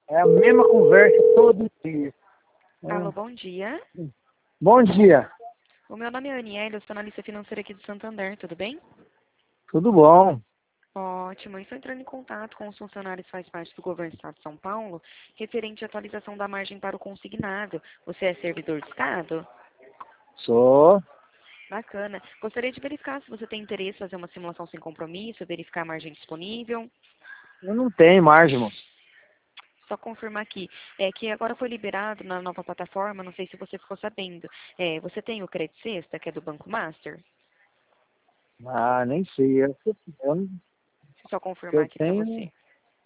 É a mesma conversa todo dia. Alô, bom dia. Bom dia. O meu nome é Aniele, eu sou analista financeira aqui do Santander, tudo bem? Tudo bom? Ótimo, eu estou entrando em contato com os funcionários que faz parte do governo do Estado de São Paulo, referente à atualização da margem para o consignado. Você é servidor do Estado? Sou. Bacana. Gostaria de verificar se você tem interesse em fazer uma simulação sem compromisso, verificar a margem disponível. Eu não tenho margem, moço. Só confirmar aqui, que agora foi liberado na nova plataforma, não sei se você ficou sabendo. Você tem o Credit Sexta, que é do Banco Master? Ah, nem sei. Só confirmar Eu aqui para tenho você.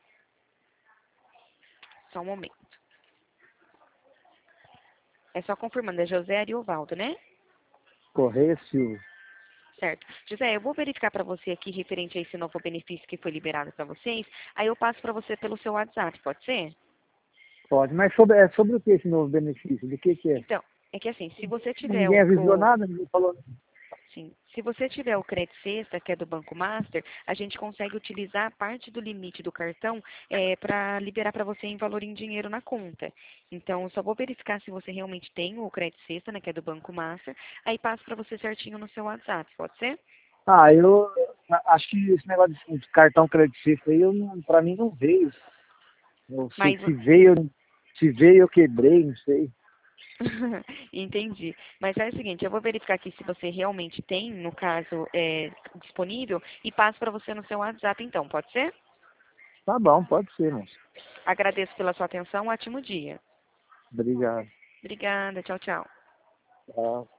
Só um momento. É só confirmando, é José Ariovaldo, né? Correia Silva. Certo. José, eu vou verificar para você aqui referente a esse novo benefício que foi liberado para vocês. Aí eu passo para você pelo seu WhatsApp, pode ser? Pode. Mas é sobre o que esse novo benefício? Do que é? Então, é que assim, se você tiver Ninguém avisou nada, ninguém falou. sim, se você tiver o Credit Sexta, que é do Banco Master, a gente consegue utilizar parte do limite do cartão para liberar para você em valor em dinheiro na conta. Então, eu só vou verificar se você realmente tem o Credit Sexta, né, que é do Banco Master, aí passo para você certinho no seu WhatsApp, pode ser? Eu acho que esse negócio de cartão creditista aí, pra mim não veio. Eu sei Mas, que se veio eu quebrei, não sei. entendi. Mas é o seguinte, eu vou verificar aqui se você realmente tem, no caso, disponível, e passo para você no seu WhatsApp, então, pode ser? Tá bom, pode ser, moço. Agradeço pela sua atenção, um ótimo dia. Obrigado. Obrigada, tchau, tchau. Tchau.